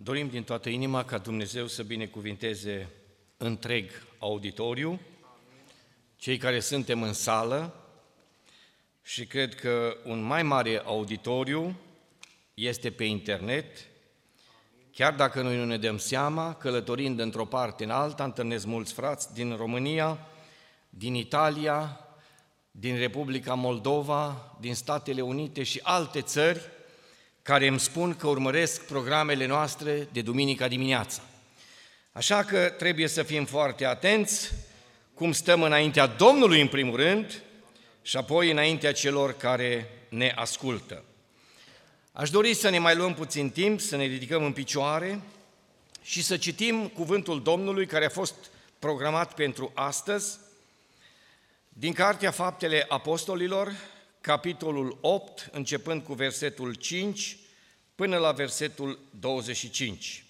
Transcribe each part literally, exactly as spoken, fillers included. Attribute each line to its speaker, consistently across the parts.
Speaker 1: Dorim din toată inima ca Dumnezeu să binecuvinteze întreg auditoriu, cei care suntem în sală, și cred că un mai mare auditoriu este pe internet. Chiar dacă noi nu ne dăm seama, călătorind într-o parte în alta, întâlnesc mulți frați din România, din Italia, din Republica Moldova, din Statele Unite și alte țări, care îmi spun că urmăresc programele noastre de duminica dimineața. Așa că trebuie să fim foarte atenți cum stăm înaintea Domnului în primul rând și apoi înaintea celor care ne ascultă. Aș dori să ne mai luăm puțin timp, să ne ridicăm în picioare și să citim cuvântul Domnului care a fost programat pentru astăzi, din Cartea Faptele Apostolilor, capitolul opt, începând cu versetul cinci până la versetul douăzeci și cinci.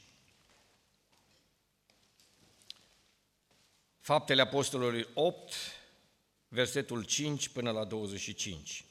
Speaker 1: Faptele Apostolilor opt, versetul cinci până la douăzeci și cinci.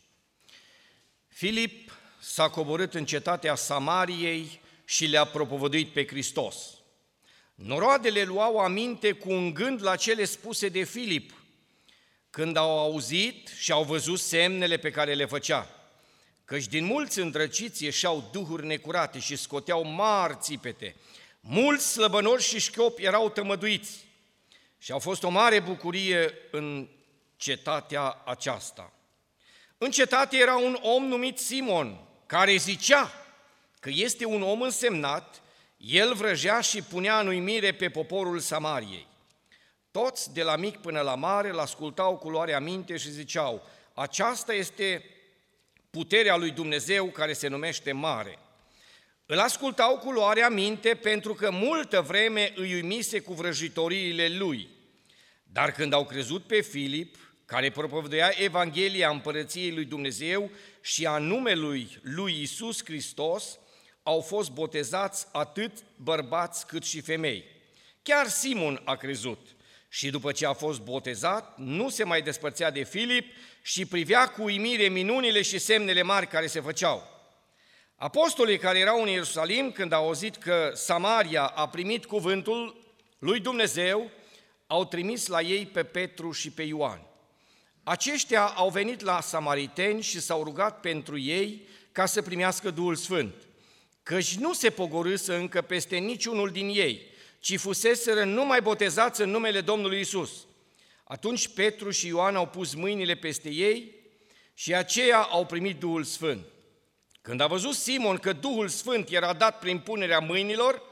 Speaker 1: Filip s-a coborât în cetatea Samariei și le-a propovăduit pe Hristos. Noroadele luau aminte cu un gând la cele spuse de Filip, când au auzit și au văzut semnele pe care le făcea, căci din mulți îndrăciți ieșeau duhuri necurate și scoteau mari țipete. Mulți slăbănoși și șchiopi erau tămăduiți și a fost o mare bucurie în cetatea aceasta. În cetate era un om numit Simon, care zicea că este un om însemnat, el vrăjea și punea în uimire pe poporul Samariei. Toți, de la mic până la mare, îl ascultau cu luare aminte și ziceau: aceasta este puterea lui Dumnezeu care se numește mare. Îl ascultau cu luare aminte pentru că multă vreme îi uimise cu vrăjitoriile lui. Dar când au crezut pe Filip, care propovăduia Evanghelia Împărăției lui Dumnezeu și a numelui lui Iisus Hristos, au fost botezați atât bărbați cât și femei. Chiar Simon a crezut și după ce a fost botezat, nu se mai despărțea de Filip și privea cu uimire minunile și semnele mari care se făceau. Apostolii care erau în Ierusalim, când au auzit că Samaria a primit cuvântul lui Dumnezeu, au trimis la ei pe Petru și pe Ioan. Aceștia au venit la samariteni și s-au rugat pentru ei ca să primească Duhul Sfânt, căci nu se pogorâsă încă peste niciunul din ei, ci fuseseră numai botezați în numele Domnului Iisus. Atunci Petru și Ioan au pus mâinile peste ei și aceia au primit Duhul Sfânt. Când a văzut Simon că Duhul Sfânt era dat prin punerea mâinilor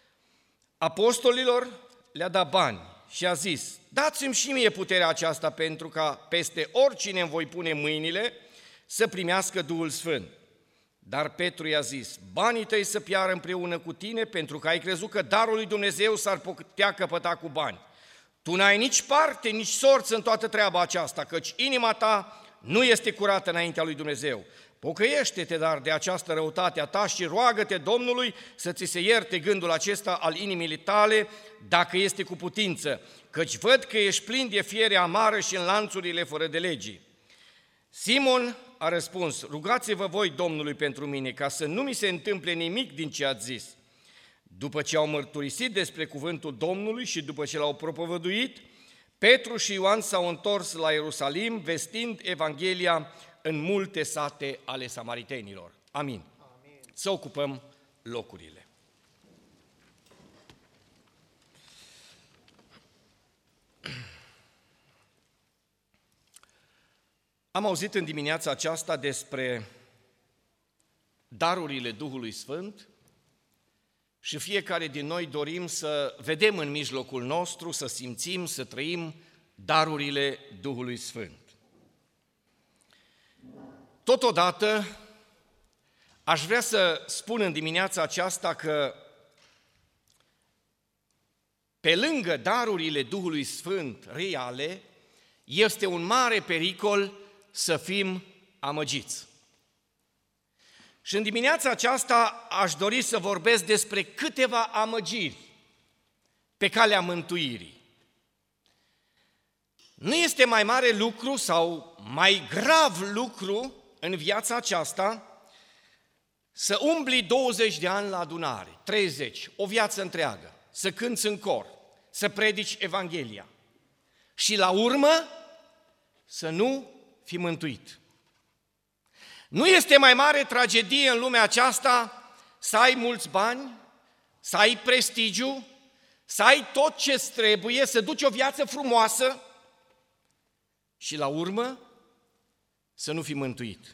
Speaker 1: apostolilor, le-a dat bani și a zis: dați-mi și mie puterea aceasta pentru ca peste oricine îmi voi pune mâinile să primească Duhul Sfânt. Dar Petru i-a zis: banii tăi să piară împreună cu tine, pentru că ai crezut că darul lui Dumnezeu s-ar putea căpăta cu bani. Tu n-ai nici parte, nici sorță în toată treaba aceasta, căci inima ta nu este curată înaintea lui Dumnezeu. Pocăiește-te dar de această răutate a ta și roagă-te Domnului să ți se ierte gândul acesta al inimii tale, dacă este cu putință, căci văd că ești plin de fiere amară și în lanțurile fără de legii. Simon a răspuns: rugați-vă voi Domnului pentru mine, ca să nu mi se întâmple nimic din ce ați zis. După ce au mărturisit despre cuvântul Domnului și după ce l-au propovăduit, Petru și Ioan s-au întors la Ierusalim, vestind Evanghelia în multe sate ale samaritenilor. Amin. Amin. Să ocupăm locurile. Am auzit în dimineața aceasta despre darurile Duhului Sfânt și fiecare din noi dorim să vedem în mijlocul nostru, să simțim, să trăim darurile Duhului Sfânt. Totodată, aș vrea să spun în dimineața aceasta că pe lângă darurile Duhului Sfânt reale, este un mare pericol să fim amăgiți. Și în dimineața aceasta aș dori să vorbesc despre câteva amăgiri pe calea mântuirii. Nu este mai mare lucru sau mai grav lucru în viața aceasta să umbli douăzeci de ani la adunare, treizeci, o viață întreagă, să cânți în cor, să predici Evanghelia și la urmă să nu fii mântuit. Nu este mai mare tragedie în lumea aceasta să ai mulți bani, să ai prestigiu, să ai tot ce-ți trebuie, să duci o viață frumoasă și la urmă să nu fii mântuit.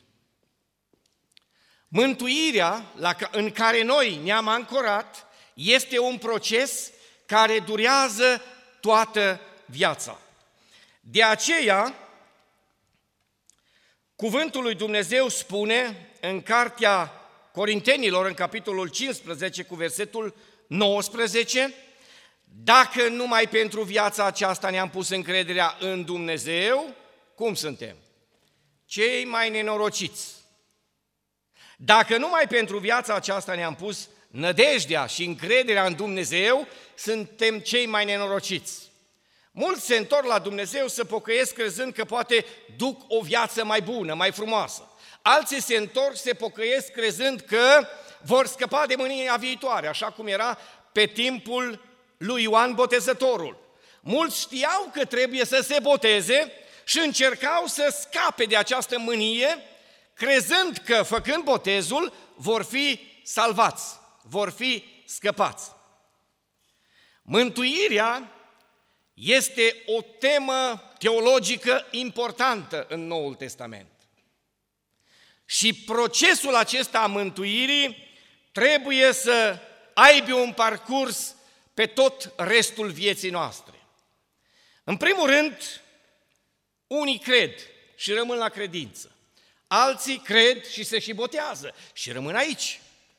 Speaker 1: Mântuirea în care noi ne-am ancorat este un proces care durează toată viața. De aceea, cuvântul lui Dumnezeu spune în cartea Corintenilor, în capitolul cincisprezece, cu versetul nouăsprezece, dacă numai pentru viața aceasta ne-am pus încrederea în Dumnezeu, cum suntem? Cei mai nenorociți. Dacă numai pentru viața aceasta ne-am pus nădejdea și încrederea în Dumnezeu, suntem cei mai nenorociți. Mulți se întorc la Dumnezeu să pocăiesc crezând că poate duc o viață mai bună, mai frumoasă. Alții se întorc, se pocăiesc crezând că vor scăpa de mânia viitoare, așa cum era pe timpul lui Ioan Botezătorul. Mulți știau că trebuie să se boteze și încercau să scape de această mânie, crezând că, făcând botezul, vor fi salvați, vor fi scăpați. Mântuirea este o temă teologică importantă în Noul Testament. Și procesul acesta a mântuirii trebuie să aibă un parcurs pe tot restul vieții noastre. În primul rând, unii cred și rămân la credință. Alții cred și se și botează și rămân aici.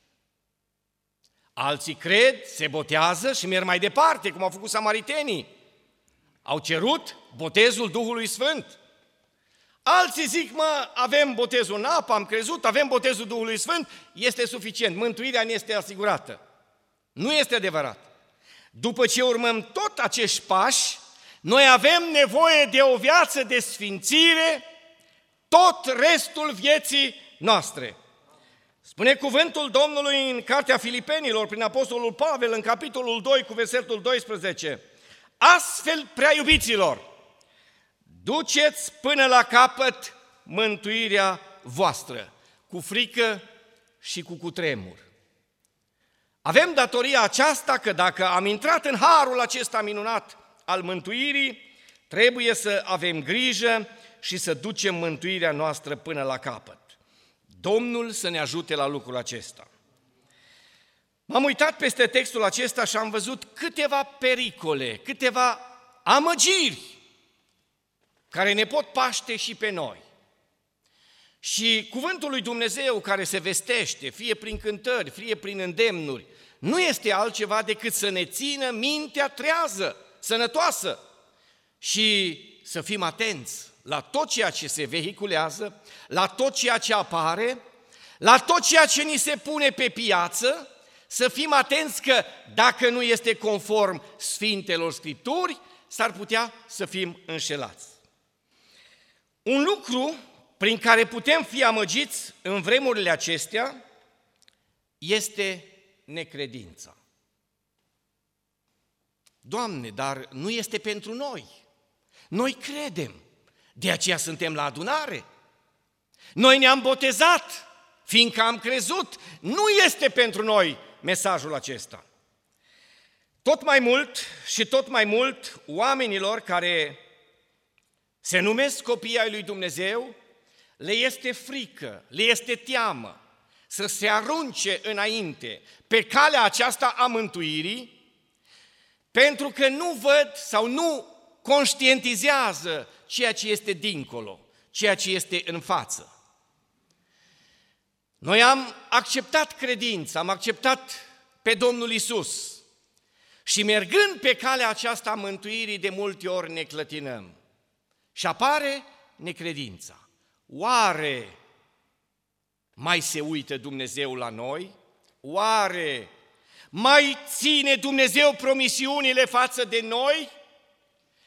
Speaker 1: Alții cred, se botează și merg mai departe, cum au făcut samaritenii. Au cerut botezul Duhului Sfânt. Alții zic, mă, avem botezul în apă, am crezut, avem botezul Duhului Sfânt, este suficient, mântuirea ne este asigurată. Nu este adevărat. După ce urmăm tot acești pași, noi avem nevoie de o viață de sfințire tot restul vieții noastre. Spune cuvântul Domnului în cartea Filipenilor, prin apostolul Pavel, în capitolul doi, cu versetul doisprezece. Astfel, prea iubiților, duceți până la capăt mântuirea voastră, cu frică și cu cutremur. Avem datoria aceasta că dacă am intrat în harul acesta minunat al mântuirii, trebuie să avem grijă și să ducem mântuirea noastră până la capăt. Domnul să ne ajute la lucrul acesta. M-am uitat peste textul acesta și am văzut câteva pericole, câteva amăgiri care ne pot paște și pe noi. Și cuvântul lui Dumnezeu care se vestește, fie prin cântări, fie prin îndemnuri, nu este altceva decât să ne țină mintea trează, sănătoasă și să fim atenți la tot ceea ce se vehiculează, la tot ceea ce apare, la tot ceea ce ni se pune pe piață, să fim atenți că dacă nu este conform Sfintelor Scripturi, s-ar putea să fim înșelați. Un lucru prin care putem fi amăgiți în vremurile acestea este necredința. Doamne, dar nu este pentru noi. Noi credem, de aceea suntem la adunare. Noi ne-am botezat, fiindcă am crezut. Nu este pentru noi mesajul acesta. Tot mai mult și tot mai mult oamenilor care se numesc copii ai lui Dumnezeu, le este frică, le este teamă să se arunce înainte pe calea aceasta a mântuirii, pentru că nu văd sau nu conștientizează ceea ce este dincolo, ceea ce este în față. Noi am acceptat credința, am acceptat pe Domnul Iisus și mergând pe calea aceasta a mântuirii, de multe ori ne clătinăm și apare necredința. Oare mai se uită Dumnezeu la noi? Oare mai ține Dumnezeu promisiunile față de noi?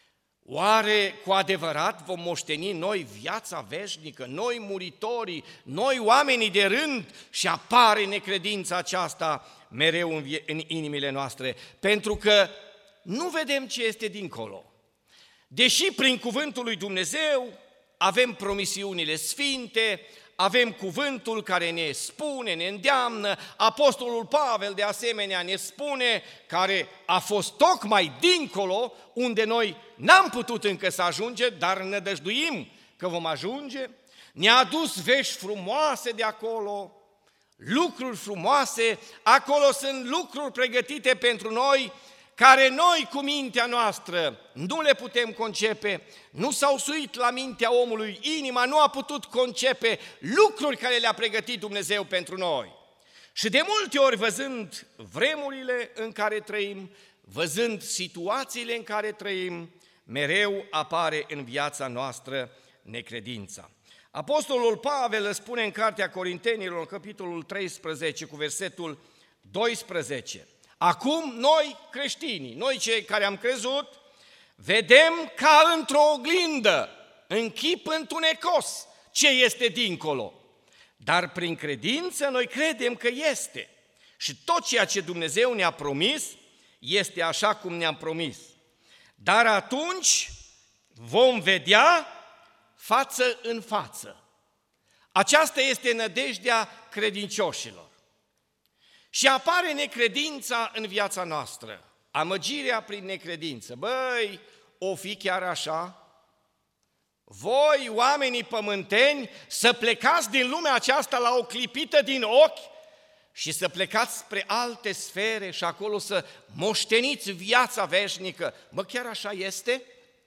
Speaker 1: Oare cu adevărat vom moșteni noi viața veșnică, noi muritorii, noi oamenii de rând? Și apare necredința aceasta mereu în, vie- în inimile noastre, pentru că nu vedem ce este dincolo. Deși prin cuvântul lui Dumnezeu avem promisiunile sfinte, avem cuvântul care ne spune, ne îndeamnă, Apostolul Pavel de asemenea ne spune, care a fost tocmai dincolo, unde noi n-am putut încă să ajungem, dar ne nădăjduim că vom ajunge, ne-a adus vești frumoase de acolo, lucruri frumoase, acolo sunt lucruri pregătite pentru noi, care noi cu mintea noastră nu le putem concepe, nu s-au suit la mintea omului, inima nu a putut concepe lucruri care le-a pregătit Dumnezeu pentru noi. Și de multe ori, văzând vremurile în care trăim, văzând situațiile în care trăim, mereu apare în viața noastră necredința. Apostolul Pavel îl spune în Cartea Corintenilor, capitolul treisprezece, cu versetul doisprezece. Acum noi creștinii, noi cei care am crezut, vedem ca într-o oglindă, în chip întunecos, ce este dincolo. Dar prin credință noi credem că este. Și tot ceea ce Dumnezeu ne-a promis este așa cum ne-am promis. Dar atunci vom vedea față în față. Aceasta este nădejdea credincioșilor. Și apare necredința în viața noastră, amăgirea prin necredință. Băi, o fi chiar așa? Voi, oamenii pământeni, să plecați din lumea aceasta la o clipită din ochi și să plecați spre alte sfere și acolo să moșteniți viața veșnică. Bă, chiar așa este?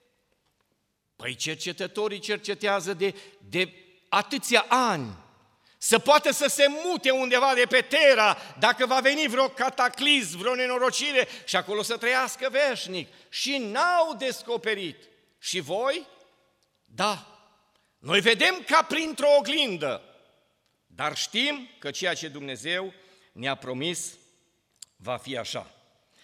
Speaker 1: Păi cercetătorii cercetează de, de atâția ani, să poată să se mute undeva de pe Terra, dacă va veni vreo cataclism, vreo nenorocire, și acolo să trăiască veșnic. Și n-au descoperit. Și voi? Da. Noi vedem ca printr-o oglindă, dar știm că ceea ce Dumnezeu ne-a promis va fi așa.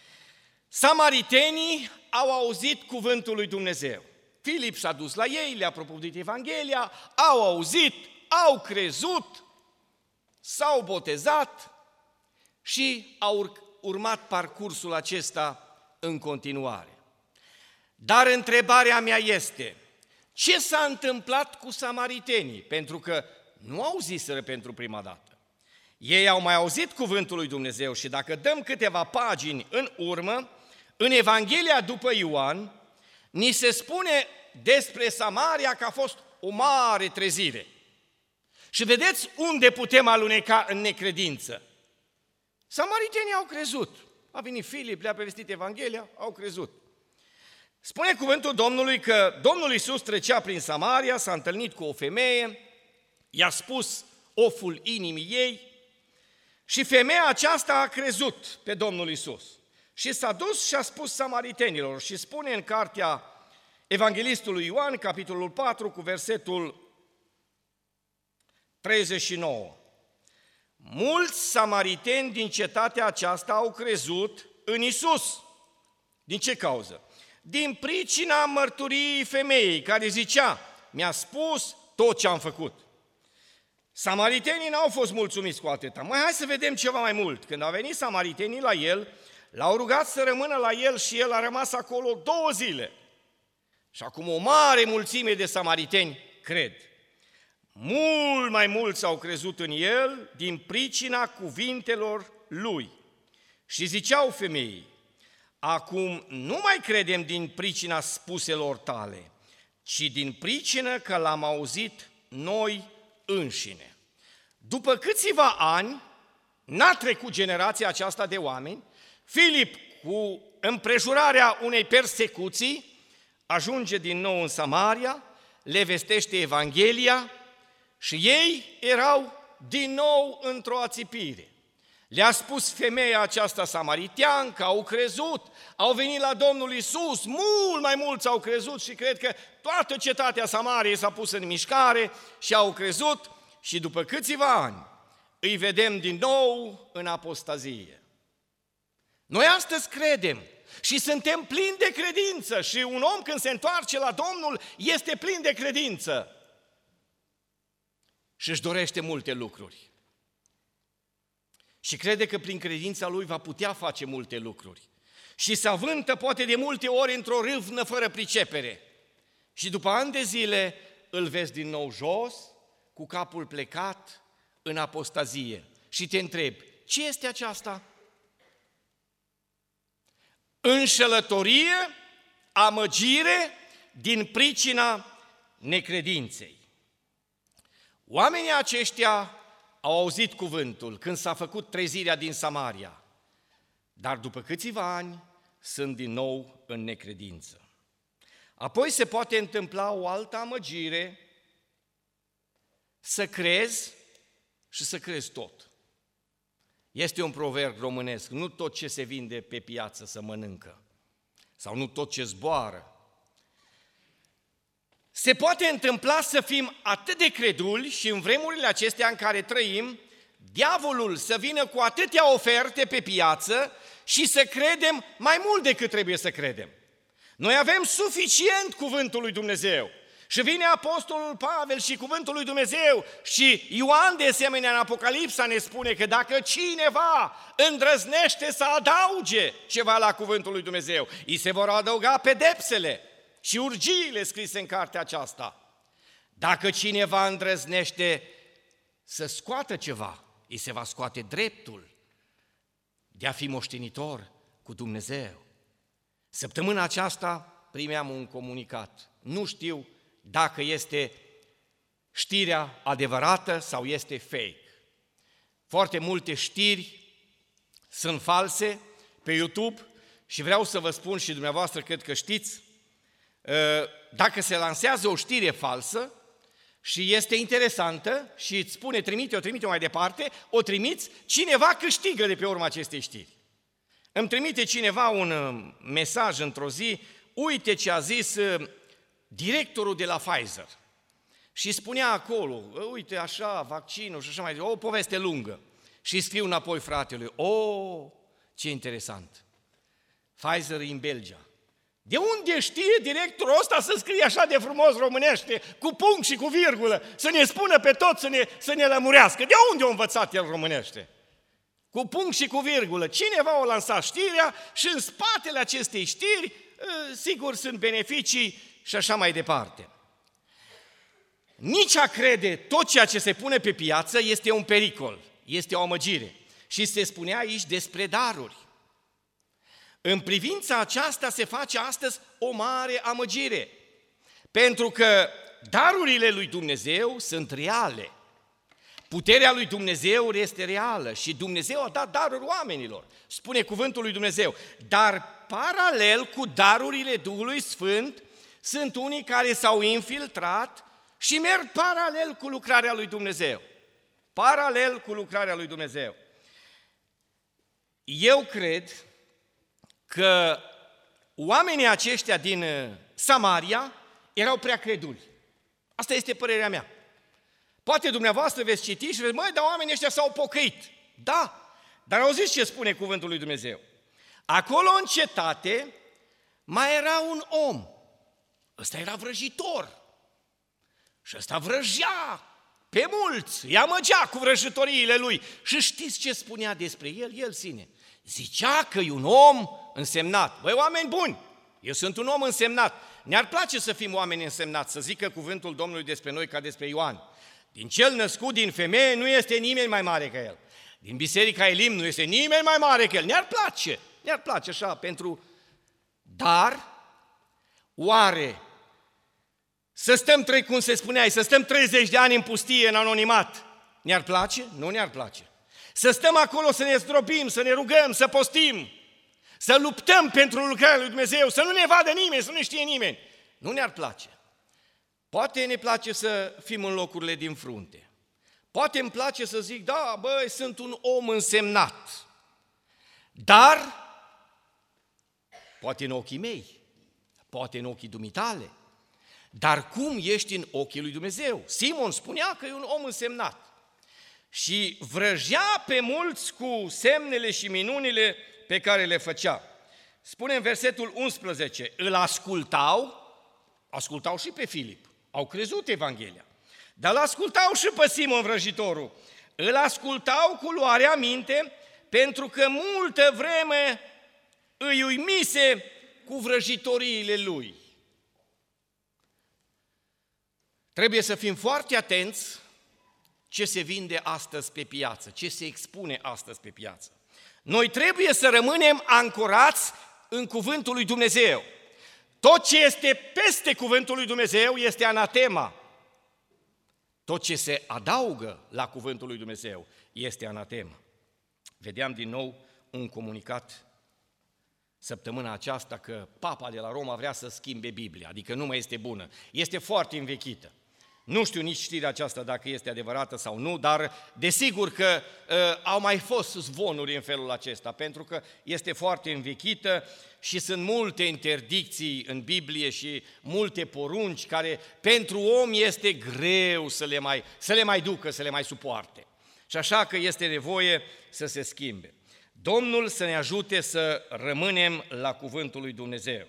Speaker 1: Samaritenii au auzit cuvântul lui Dumnezeu. Filip s-a dus la ei, le-a propovăduit Evanghelia, au auzit, au crezut, s-au botezat și au urmat parcursul acesta în continuare. Dar întrebarea mea este, ce s-a întâmplat cu samaritenii? Pentru că nu auziseră pentru prima dată. Ei au mai auzit cuvântul lui Dumnezeu și dacă dăm câteva pagini în urmă, în Evanghelia după Ioan, ni se spune despre Samaria că a fost o mare trezire. Și vedeți unde putem aluneca în necredință. Samaritenii au crezut. A venit Filip, le-a povestit Evanghelia, au crezut. Spune cuvântul Domnului că Domnul Iisus trecea prin Samaria, s-a întâlnit cu o femeie, i-a spus oful inimii ei și femeia aceasta a crezut pe Domnul Iisus. Și s-a dus și a spus samaritenilor și spune în cartea Evanghelistului Ioan, capitolul patru, cu versetul treizeci și nouă. Mulți samariteni din cetatea aceasta au crezut în Iisus. Din ce cauză? Din pricina mărturiei femeii care zicea, mi-a spus tot ce am făcut. Samaritenii n-au fost mulțumiți cu atâta. Mai hai să vedem ceva mai mult. Când au venit samaritenii la el, l-au rugat să rămână la el și el a rămas acolo două zile. Și acum o mare mulțime de samariteni cred. Mult mai mulți au crezut în el din pricina cuvintelor lui. Și ziceau femeii, acum nu mai credem din pricina spuselor tale, ci din pricină că l-am auzit noi înșine. După câțiva ani, n-a trecut generația aceasta de oameni, Filip, cu împrejurarea unei persecuții, ajunge din nou în Samaria, le vestește Evanghelia și ei erau din nou într-o ațipire. Le-a spus femeia aceasta samaritean că au crezut, au venit la Domnul Iisus, mult mai mulți au crezut și cred că toată cetatea Samariei s-a pus în mișcare și au crezut și după câțiva ani îi vedem din nou în apostazie. Noi astăzi credem, Și suntem plini de credință și un om când se întoarce la Domnul este plin de credință și își dorește multe lucruri. Și crede că prin credința lui va putea face multe lucruri. Și se avântă poate de multe ori într-o râvnă fără pricepere. Și după ani de zile îl vezi din nou jos, cu capul plecat în apostazie. Și te întrebi, ce este aceasta? Înșelătorie, amăgire din pricina necredinței. Oamenii aceștia au auzit cuvântul când s-a făcut trezirea din Samaria, dar după câțiva ani sunt din nou în necredință. Apoi se poate întâmpla o altă amăgire, să crezi și să crezi tot. Este un proverb românesc, nu tot ce se vinde pe piață să mănâncă, sau nu tot ce zboară. Se poate întâmpla să fim atât de creduli și în vremurile acestea în care trăim, diavolul să vină cu atâtea oferte pe piață și să credem mai mult decât trebuie să credem. Noi avem suficient cuvântul lui Dumnezeu. Și vine apostolul Pavel și cuvântul lui Dumnezeu și Ioan de asemenea în Apocalipsa ne spune că dacă cineva îndrăznește să adauge ceva la cuvântul lui Dumnezeu, îi se vor adăuga pedepsele și urgiile scrise în cartea aceasta. Dacă cineva îndrăznește să scoată ceva, îi se va scoate dreptul de a fi moștenitor cu Dumnezeu. Săptămâna aceasta primeam un comunicat. Nu știu dacă este știrea adevărată sau este fake. Foarte multe știri sunt false pe YouTube și vreau să vă spun și dumneavoastră cred că știți, dacă se lansează o știre falsă și este interesantă și îți spune trimite, o trimite mai departe, o trimiți, cineva câștigă de pe urma acestei știri. Îmi trimite cineva un mesaj într-o zi, uite ce a zis directorul de la Pfizer. Și spunea acolo, uite așa, vaccinul și așa mai departe, o poveste lungă. Și scriu înapoi fratelui, o, ce interesant, Pfizer în Belgia. De unde știe directorul ăsta să scrie așa de frumos românește, cu punct și cu virgulă, să ne spună pe tot, să ne, să ne lămurească? De unde a învățat el românește? Cu punct și cu virgulă. Cineva a lansat știrea și în spatele acestei știri, sigur, sunt beneficii și așa mai departe. Nici a crede tot ceea ce se pune pe piață este un pericol, este o amăgire. Și se spunea aici despre daruri. În privința aceasta se face astăzi o mare amăgire, pentru că darurile lui Dumnezeu sunt reale. Puterea lui Dumnezeu este reală și Dumnezeu a dat daruri oamenilor, spune cuvântul lui Dumnezeu. Dar paralel cu darurile Duhului Sfânt, sunt unii care s-au infiltrat și merg paralel cu lucrarea lui Dumnezeu. Paralel cu lucrarea lui Dumnezeu. Eu cred că oamenii aceștia din Samaria erau prea creduli. Asta este părerea mea. Poate dumneavoastră veți citi și veți, măi, dar oamenii ăștia s-au pocăit. Da, dar auziți ce spune cuvântul lui Dumnezeu. Acolo în cetate mai era un om. Ăsta era vrăjitor. Și ăsta vrăjea pe mulți, îi amăgea cu vrăjitoriile lui. Și știți ce spunea despre el? El sine. Zicea că e un om însemnat. Băi, oameni buni, eu sunt un om însemnat. Ne-ar place să fim oameni însemnați, să zică cuvântul Domnului despre noi ca despre Ioan. Din cel născut din femeie nu este nimeni mai mare ca el. Din Biserica Elim nu este nimeni mai mare ca el. Ne-ar place, ne-ar place așa pentru... Dar, oare să stăm, cum se spunea, să stăm treizeci de ani în pustie, în anonimat, ne-ar place? Nu ne-ar place. Să stăm acolo să ne zdrobim, să ne rugăm, să postim, să luptăm pentru lucrarea lui Dumnezeu, să nu ne vadă nimeni, să nu știe nimeni. Nu ne-ar place. Poate ne place să fim în locurile din frunte. Poate îmi place să zic, da, băi, sunt un om însemnat. Dar, poate în ochii mei, poate în ochii dumitale, dar cum ești în ochii lui Dumnezeu? Simon spunea că e un om însemnat. Și vrăjea pe mulți cu semnele și minunile pe care le făcea. spune în versetul unsprezece, îl ascultau, ascultau și pe Filip, au crezut Evanghelia, dar îl ascultau și pe Simon vrăjitorul, îl ascultau cu luarea minte, pentru că multă vreme îi uimise cu vrăjitoriile lui. Trebuie să fim foarte atenți ce se vinde astăzi pe piață, ce se expune astăzi pe piață. Noi trebuie să rămânem ancorați în cuvântul lui Dumnezeu. Tot ce este peste cuvântul lui Dumnezeu este anatema. Tot ce se adaugă la cuvântul lui Dumnezeu este anatema. Vedeam din nou un comunicat săptămâna aceasta că Papa de la Roma vrea să schimbe Biblia, adică nu mai este bună. Este foarte învechită. Nu știu nici știrea aceasta dacă este adevărată sau nu, dar desigur că uh, au mai fost zvonuri în felul acesta, pentru că este foarte învechită și sunt multe interdicții în Biblie și multe porunci care pentru om este greu să le mai, să le mai ducă, să le mai supoarte. Și așa că este nevoie să se schimbe. Domnul să ne ajute să rămânem la cuvântul lui Dumnezeu.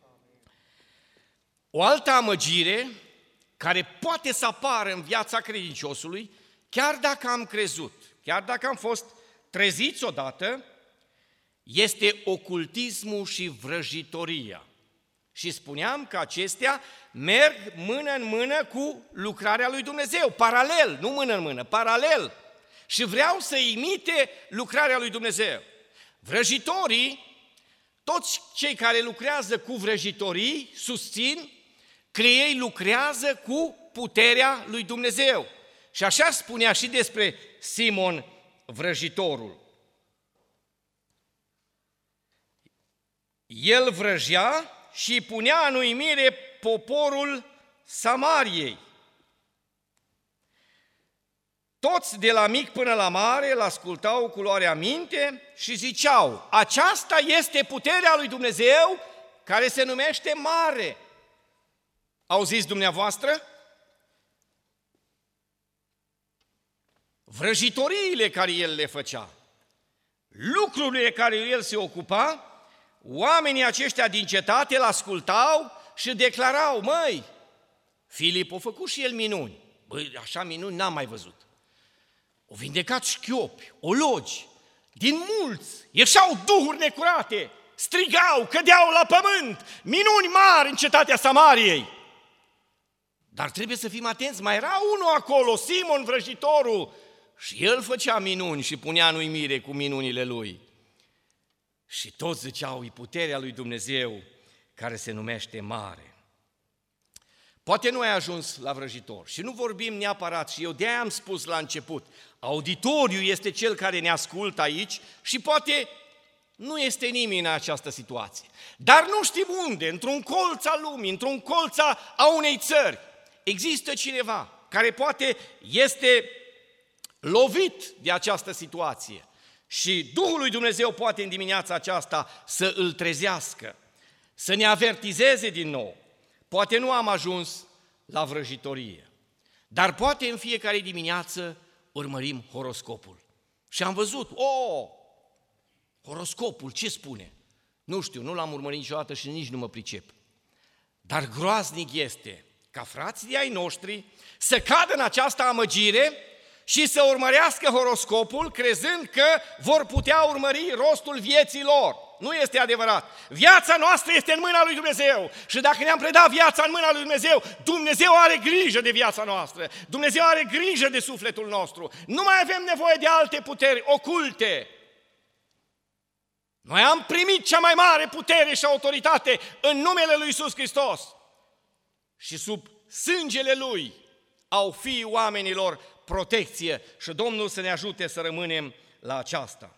Speaker 1: O altă amăgire care poate să apară în viața credinciosului, chiar dacă am crezut, chiar dacă am fost treziți odată, este ocultismul și vrăjitoria. Și spuneam că acestea merg mână în mână cu lucrarea lui Dumnezeu, paralel, nu mână în mână, paralel. Și vreau să imite lucrarea lui Dumnezeu. Vrăjitorii, toți cei care lucrează cu vrăjitorii, susțin că ei lucrează cu puterea lui Dumnezeu. Și așa spunea și despre Simon vrăjitorul. El vrăjea și punea în uimire poporul Samariei. Toți de la mic până la mare îl ascultau cu luarea minte și ziceau, aceasta este puterea lui Dumnezeu care se numește mare. Auziți dumneavoastră? Vrăjitoriile care el le făcea, lucrurile care el se ocupa, oamenii aceștia din cetate îl ascultau și declarau, măi, Filip a făcut și el minuni. Băi, așa minuni n-am mai văzut. O vindecat șchiopi, ologi, din mulți, ieșeau duhuri necurate, strigau, cădeau la pământ, minuni mari în cetatea Samariei. Dar trebuie să fim atenți, mai era unul acolo, Simon vrăjitorul, și el făcea minuni și punea în uimire cu minunile lui. Și toți ziceau, e puterea lui Dumnezeu care se numește mare. Poate nu ai ajuns la vrăjitor și nu vorbim neapărat, și eu de-aia am spus la început, auditoriul este cel care ne ascultă aici și poate nu este nimeni în această situație. Dar nu știm unde, într-un colț al lumii, într-un colț a unei țări, există cineva care poate este lovit de această situație și Duhul lui Dumnezeu poate în dimineața aceasta să îl trezească, să ne avertizeze din nou. Poate nu am ajuns la vrăjitorie, dar poate în fiecare dimineață urmărim horoscopul. Și am văzut, o, horoscopul, ce spune? Nu știu, nu l-am urmărit niciodată și nici nu mă pricep. Dar groaznic este ca frații de ai noștri să cadă în această amăgire și să urmărească horoscopul crezând că vor putea urmări rostul vieții lor. Nu este adevărat. Viața noastră este în mâna lui Dumnezeu și dacă ne-am predat viața în mâna lui Dumnezeu, Dumnezeu are grijă de viața noastră, Dumnezeu are grijă de sufletul nostru. Nu mai avem nevoie de alte puteri oculte. Noi am primit cea mai mare putere și autoritate în numele lui Iisus Hristos și sub sângele Lui au fi oamenilor protecție și Domnul să ne ajute să rămânem la aceasta.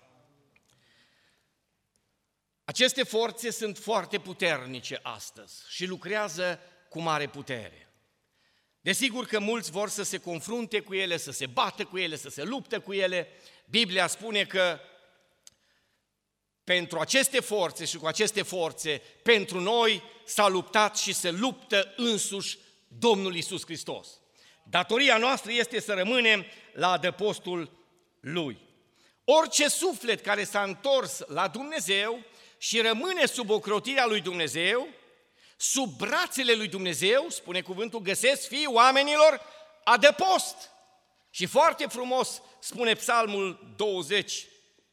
Speaker 1: Aceste forțe sunt foarte puternice astăzi și lucrează cu mare putere. Desigur că mulți vor să se confrunte cu ele, să se bată cu ele, să se lupte cu ele. Biblia spune că pentru aceste forțe și cu aceste forțe, pentru noi s-a luptat și se luptă însuși Domnul Iisus Hristos. Datoria noastră este să rămânem la adăpostul Lui. Orice suflet care s-a întors la Dumnezeu și rămâne sub ocrotirea lui Dumnezeu, sub brațele lui Dumnezeu, spune cuvântul, găsesc fiii oamenilor adăpost. Și foarte frumos spune Psalmul douăzeci,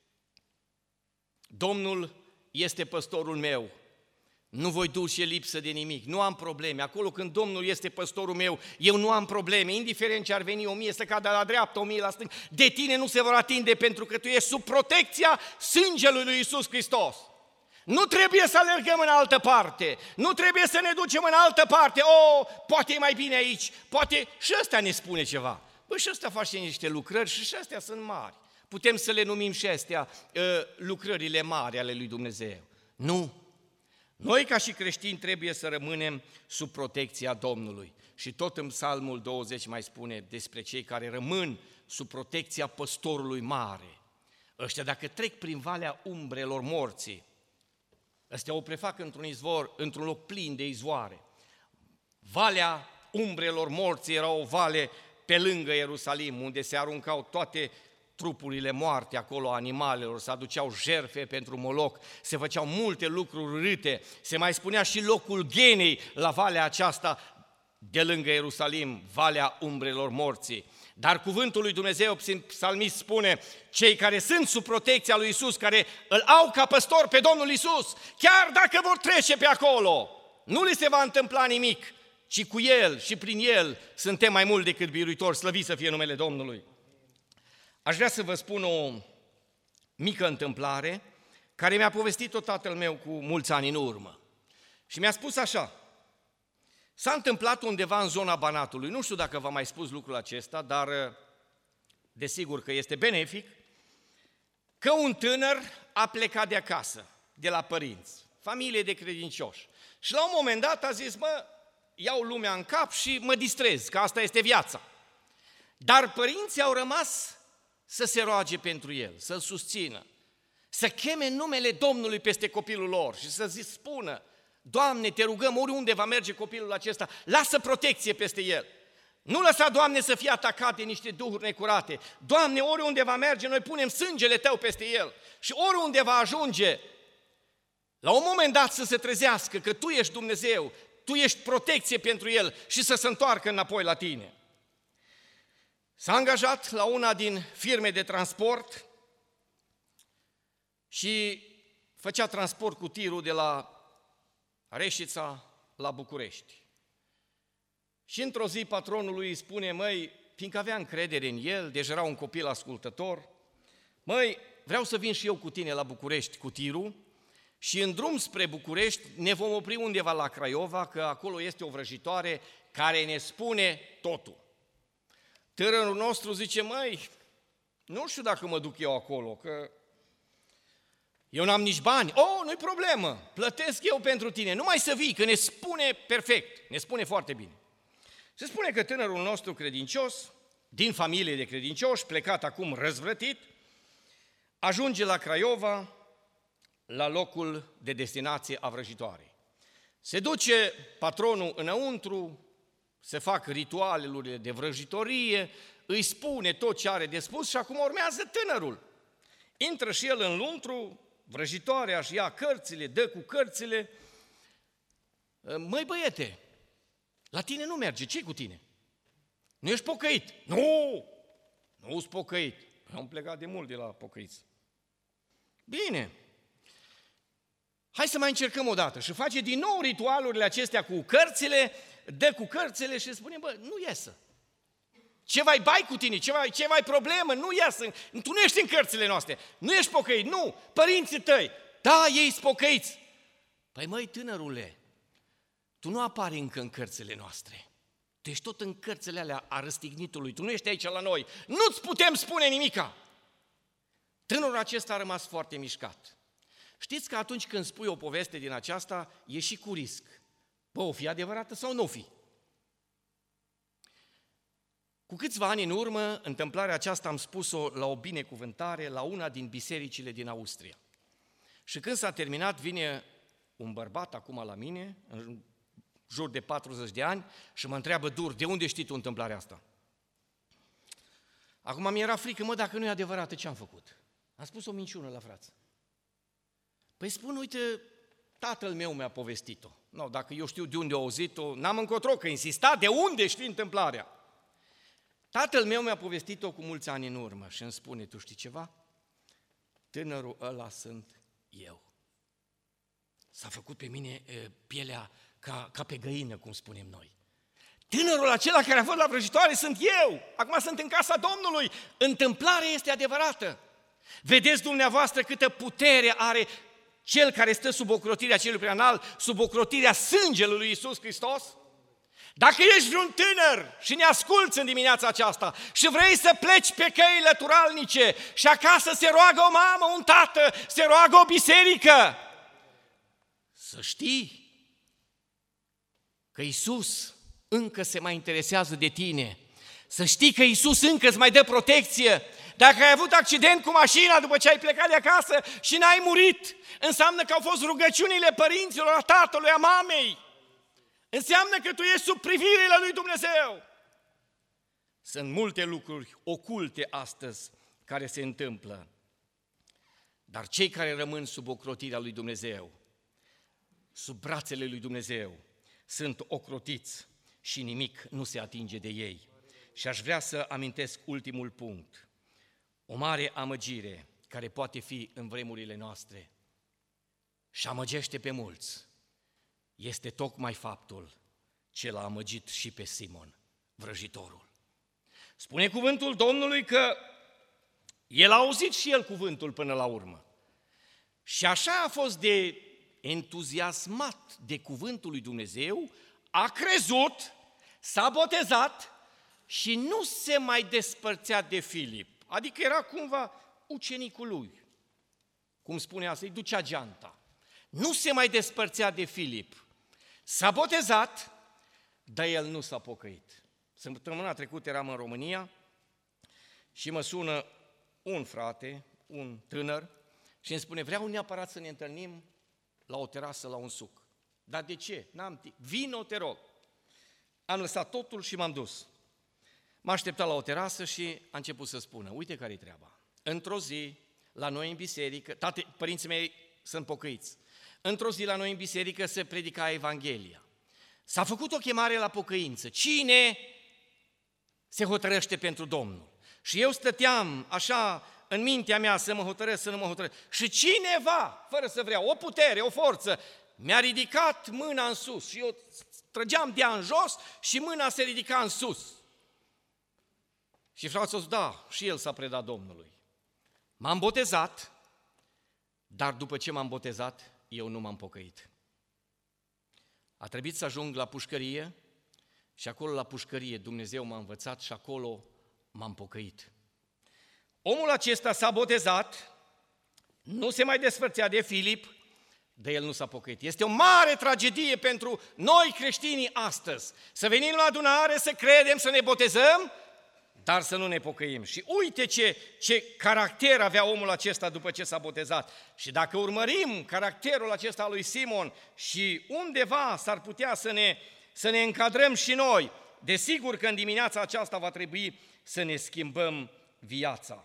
Speaker 1: Domnul este păstorul meu, nu voi duce lipsă de nimic, nu am probleme. Acolo când Domnul este păstorul meu, eu nu am probleme, indiferent ce ar veni o mie să cadă la dreapta, o mie la stânga, de tine nu se vor atinge pentru că tu ești sub protecția sângelui lui Iisus Hristos. Nu trebuie să alergăm în altă parte, nu trebuie să ne ducem în altă parte, o, poate e mai bine aici, poate și ăsta ne spune ceva. Bă, și ăsta face niște lucrări și și astea sunt mari. Putem să le numim și astea uh, lucrările mari ale lui Dumnezeu. Nu. Noi ca și creștini trebuie să rămânem sub protecția Domnului. Și tot în Psalmul douăzeci mai spune despre cei care rămân sub protecția păstorului mare. Ăștia dacă trec prin valea umbrelor morții, ăstea o prefac într-un izvor, într-un loc plin de izvoare. Valea umbrelor morții era o vale pe lângă Ierusalim, unde se aruncau toate trupurile moarte acolo, animalelor, se aduceau jertfe pentru Moloc, se făceau multe lucruri râte, se mai spunea și locul Ghenei la valea aceasta de lângă Ierusalim, valea umbrelor morții. Dar cuvântul lui Dumnezeu, psalmist spune, cei care sunt sub protecția lui Iisus, care îl au ca păstor pe Domnul Iisus, chiar dacă vor trece pe acolo, nu li se va întâmpla nimic, ci cu El și prin El suntem mai mult decât biruitori, slăvit să fie numele Domnului. Aș vrea să vă spun o mică întâmplare care mi-a povestit-o tatăl meu cu mulți ani în urmă. Și mi-a spus așa, s-a întâmplat undeva în zona Banatului, nu știu dacă v-am mai spus lucrul acesta, dar desigur că este benefic, că un tânăr a plecat de acasă, de la părinți, familie de credincioși. Și la un moment dat a zis, mă, iau lumea în cap și mă distrez, că asta este viața. Dar părinții au rămas să se roage pentru el, să-l susțină, să cheme numele Domnului peste copilul lor și să zi, spună, Doamne, te rugăm, oriunde va merge copilul acesta, lasă protecție peste el. Nu lăsa, Doamne, să fie atacat de niște duhuri necurate. Doamne, oriunde va merge, noi punem sângele Tău peste el. Și oriunde va ajunge, la un moment dat să se trezească că Tu ești Dumnezeu, Tu ești protecție pentru el și să se întoarcă înapoi la Tine. S-a angajat la una din firme de transport și făcea transport cu tirul de la Reșița la București. Și într-o zi patronul lui îi spune, măi, fiindcă avea încredere în el, deja era un copil ascultător, măi, vreau să vin și eu cu tine la București cu tirul și în drum spre București ne vom opri undeva la Craiova, că acolo este o vrăjitoare care ne spune totul. Tânărul nostru zice, măi, nu știu dacă mă duc eu acolo, că eu n-am nici bani. Oh, nu-i problemă, plătesc eu pentru tine, numai să vii, că ne spune perfect, ne spune foarte bine. Se spune că tânărul nostru credincios, din familie de credincioși, plecat acum răzvrătit, ajunge la Craiova, la locul de destinație a vrăjitoarei. Se duce patronul înăuntru, se fac ritualurile de vrăjitorie, îi spune tot ce are de spus și acum urmează tânărul. Intră și el în lăuntru, vrăjitoarea își ia cărțile, dă cu cărțile. Măi băiete, la tine nu merge, ce-i cu tine? Nu ești pocăit? Nu, nu-s pocăit. Am plecat de mult de la pocăiți. Bine, hai să mai încercăm o dată. Și face din nou ritualurile acestea cu cărțile, dă cu cărțile și spune, bă, nu iesă. Ce vai bai cu tine, ce vai, ce vai problemă, nu iasă, tu nu ești în cărțile noastre, nu ești pocăit, nu, părinții tăi, da, ei sunt pocăiți. Păi măi, tânărule, tu nu apari încă în cărțile noastre, tu ești tot în cărțile alea a răstignitului, tu nu ești aici la noi, nu-ți putem spune nimica. Tânărul acesta a rămas foarte mișcat. Știți că atunci când spui o poveste din aceasta, e și cu risc. Bă, o fi adevărată sau nu o fi? Cu câțiva ani în urmă, întâmplarea aceasta am spus-o la o binecuvântare la una din bisericile din Austria. Și când s-a terminat, vine un bărbat acum la mine, în jur de patruzeci de ani, și mă întreabă dur, de unde știi tu întâmplarea asta? Acum mi-era frică, mă, dacă nu e adevărată, ce am făcut? Am spus o minciună la frață. Păi spun, uite, tatăl meu mi-a povestit-o. No, dacă eu știu de unde a auzit-o, n-am încotro, că insista, de unde știi întâmplarea? Tatăl meu mi-a povestit-o cu mulți ani în urmă și îmi spune, tu știi ceva? Tânărul ăla sunt eu. S-a făcut pe mine e, pielea ca, ca pe găină, cum spunem noi. Tânărul acela care a fost la vrăjitoare sunt eu. Acum sunt în casa Domnului. Întâmplarea este adevărată. Vedeți dumneavoastră câtă putere are cel care stă sub ocrotirea celui preanalt, sub ocrotirea sângelui lui Iisus Hristos? Dacă ești vreun tânăr și ne asculți în dimineața aceasta și vrei să pleci pe căile turalnice și acasă se roagă o mamă, un tată, se roagă o biserică, să știi că Iisus încă se mai interesează de tine, să știi că Iisus încă îți mai dă protecție. Dacă ai avut accident cu mașina după ce ai plecat de acasă și n-ai murit, înseamnă că au fost rugăciunile părinților, a tatălui, a mamei. Înseamnă că tu ești sub privirile lui Dumnezeu. Sunt multe lucruri oculte astăzi care se întâmplă, dar cei care rămân sub ocrotirea lui Dumnezeu, sub brațele lui Dumnezeu, sunt ocrotiți și nimic nu se atinge de ei. Și aș vrea să amintesc ultimul punct. O mare amăgire care poate fi în vremurile noastre și amăgește pe mulți, este tocmai faptul ce l-a amăgit și pe Simon, vrăjitorul. Spune cuvântul Domnului că el a auzit și el cuvântul până la urmă. Și așa a fost de entuziasmat de cuvântul lui Dumnezeu, a crezut, s-a botezat și nu se mai despărțea de Filip. Adică era cumva ucenicul lui. Cum spune asta, îi ducea geanta. Nu se mai despărțea de Filip. S-a botezat, dar el nu s-a pocăit. Săptămâna trecută eram în România și mă sună un frate, un tânăr, și îmi spune, vreau neapărat să ne întâlnim la o terasă, la un suc. Dar de ce? N-am timp. Vino, te rog. Am lăsat totul și m-am dus. M-a așteptat la o terasă și a început să spună, uite care-i treaba. Într-o zi, la noi în biserică, tate, părinții mei sunt pocăiți, într-o zi la noi în biserică se predica Evanghelia. S-a făcut o chemare la pocăință. Cine se hotărăște pentru Domnul? Și eu stăteam așa în mintea mea să mă hotărăsc, să nu mă hotărăsc. Și cineva, fără să vreau, o putere, o forță, mi-a ridicat mâna în sus și eu trăgeam de ea în jos și mâna se ridica în sus. Și frații au zis, da, și el s-a predat Domnului. M-am botezat, dar după ce m-am botezat, eu nu m-am pocăit. A trebuit să ajung la pușcărie și acolo la pușcărie Dumnezeu m-a învățat și acolo m-am pocăit. Omul acesta s-a botezat, nu se mai despărțea de Filip, dar el nu s-a pocăit. Este o mare tragedie pentru noi creștinii astăzi. Să venim la adunare, să credem, să ne botezăm, dar să nu ne pocăim. Și uite ce, ce caracter avea omul acesta după ce s-a botezat. Și dacă urmărim caracterul acesta al lui Simon și undeva s-ar putea să ne, să ne încadrăm și noi, desigur că în dimineața aceasta va trebui să ne schimbăm viața.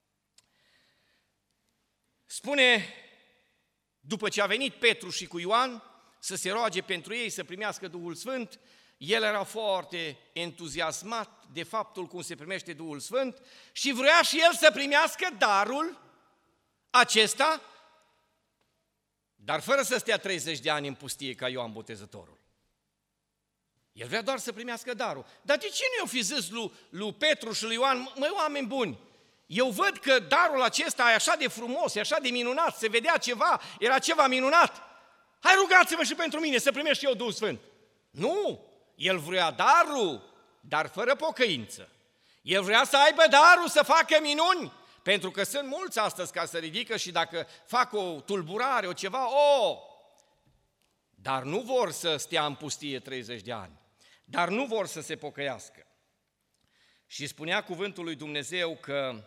Speaker 1: Spune, după ce a venit Petru și cu Ioan, să se roage pentru ei să primească Duhul Sfânt, el era foarte entuziasmat de faptul cum se primește Duhul Sfânt și vrea și el să primească darul acesta, dar fără să stea treizeci de ani în pustie ca Ioan Botezătorul. El vrea doar să primească darul. Dar de ce nu i-o fi zis lui, lui Petru și lui Ioan, măi, oameni buni, eu văd că darul acesta e așa de frumos, e așa de minunat, se vedea ceva, era ceva minunat. Hai, rugați-vă și pentru mine să primești și eu Duhul Sfânt. Nu! El vrea darul, dar fără pocăință. El vrea să aibă darul, să facă minuni, pentru că sunt mulți astăzi ca să ridică și dacă fac o tulburare, o ceva, o, dar nu vor să stea în pustie treizeci de ani, dar nu vor să se pocăiască. Și spunea cuvântul lui Dumnezeu că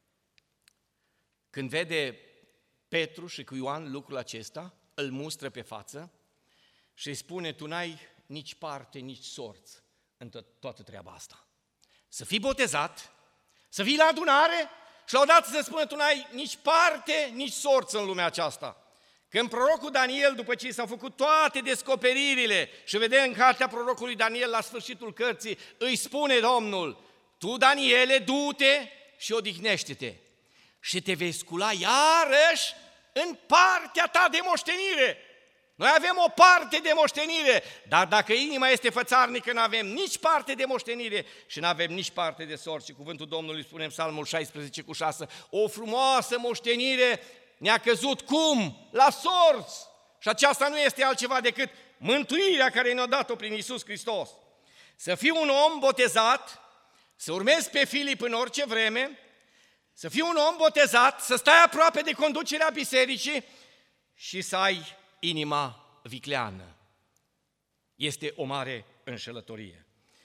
Speaker 1: când vede Petru și cu Ioan lucrul acesta, îl mustră pe față și îi spune, tu n-ai nici parte, nici sorți în to- toată treaba asta. Să fii botezat, să vii la adunare și la odată se spune, tu n-ai nici parte, nici sorță în lumea aceasta. Când prorocul Daniel, după ce s-au făcut toate descoperirile, și vedem în cartea prorocului Daniel la sfârșitul cărții, îi spune Domnul, tu, Daniele, du-te și odihnește-te și te vei scula iarăși în partea ta de moștenire. Noi avem o parte de moștenire, dar dacă inima este fățarnică, nu avem nici parte de moștenire și nu avem nici parte de sorți. Și cuvântul Domnului spune în Psalmul șaisprezece cu șase, o frumoasă moștenire ne-a căzut cum? La sorți! Și aceasta nu este altceva decât mântuirea care ne-a dat-o prin Iisus Hristos. Să fii un om botezat, să urmezi pe Filip în orice vreme, să fii un om botezat, să stai aproape de conducerea bisericii și să ai inima vicleană. Este o mare înșelătorie.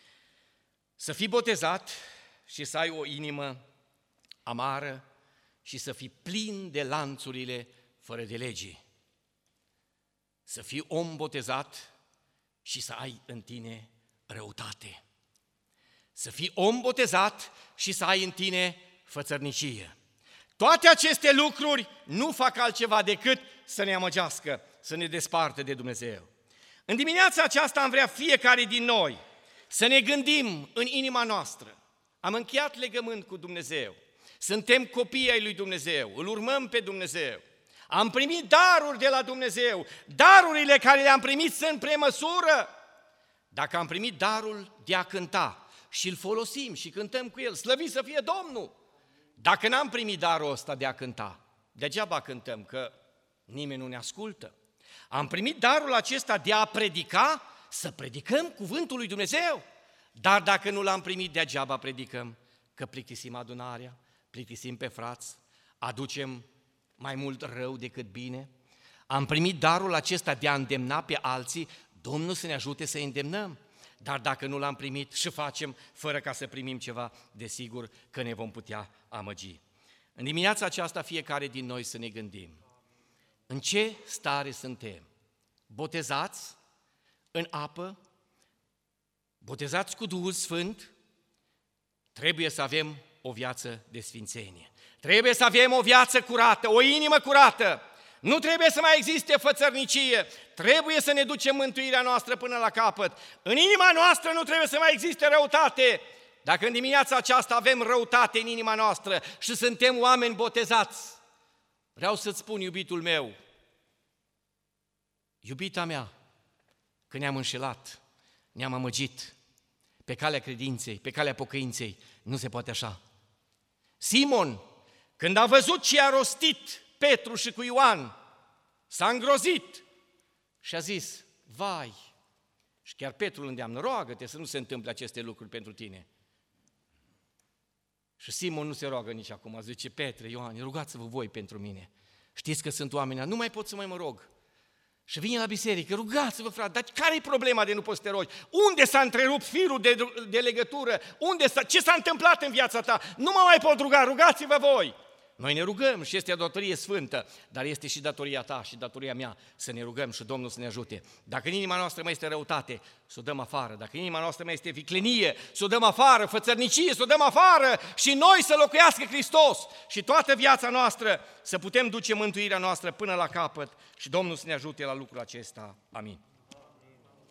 Speaker 1: Să fii botezat și să ai o inimă amară și să fii plin de lanțurile fără de legii. Să fii om botezat și să ai în tine răutate. Să fii om botezat și să ai în tine fățărnicie. Toate aceste lucruri nu fac altceva decât să ne amăgească, să ne despartă de Dumnezeu. În dimineața aceasta am vrea fiecare din noi să ne gândim în inima noastră. Am încheiat legământ cu Dumnezeu. Suntem copii ai lui Dumnezeu, îl urmăm pe Dumnezeu. Am primit daruri de la Dumnezeu. Darurile care le-am primit sunt premăsură. Dacă am primit darul de a cânta și îl folosim și cântăm cu el, slăvit să fie Domnul. Dacă n-am primit darul ăsta de a cânta, degeaba cântăm, că nimeni nu ne ascultă. Am primit darul acesta de a predica, să predicăm cuvântul lui Dumnezeu. Dar dacă nu l-am primit, degeaba predicăm, că plictisim adunarea, plictisim pe frați, aducem mai mult rău decât bine. Am primit darul acesta de a îndemna pe alții, Domnul să ne ajute să îndemnăm. Dar dacă nu l-am primit și facem fără ca să primim ceva, desigur că ne vom putea amăgi. În dimineața aceasta fiecare din noi să ne gândim. În ce stare suntem? Botezați în apă? Botezați cu Duhul Sfânt? Trebuie să avem o viață de sfințenie. Trebuie să avem o viață curată, o inimă curată. Nu trebuie să mai existe fățărnicie, trebuie să ne ducem mântuirea noastră până la capăt. În inima noastră nu trebuie să mai existe răutate. Dacă în dimineața aceasta avem răutate în inima noastră și suntem oameni botezați, vreau să-ți spun, iubitul meu, iubita mea, că ne-am înșelat, ne-am amăgit pe calea credinței, pe calea pocăinței, nu se poate așa. Simon, când a văzut ce a rostit Petru și cu Ioan, s-a îngrozit și a zis, vai, și chiar Petru îl îndeamnă, roagă-te să nu se întâmple aceste lucruri pentru tine. Și Simon nu se roagă nici acum, zice, Petre, Ioan, rugați-vă voi pentru mine. Știți că sunt oameni, nu mai pot să mai mă rog. Și vine la biserică, rugați-vă, frate, dar care e problema de nu poți să te rogi? Unde s-a întrerupt firul de, de legătură? Unde s-a, ce s-a întâmplat în viața ta? Nu mă mai pot ruga, rugați-vă voi! Noi ne rugăm și este o datorie sfântă, dar este și datoria ta și datoria mea să ne rugăm și Domnul să ne ajute. Dacă în inima noastră mai este răutate, să o dăm afară. Dacă în inima noastră mai este viclenie, să o dăm afară, fățărnicie, să o dăm afară și noi să locuiască Hristos și toată viața noastră să putem duce mântuirea noastră până la capăt și Domnul să ne ajute la lucrul acesta. Amin.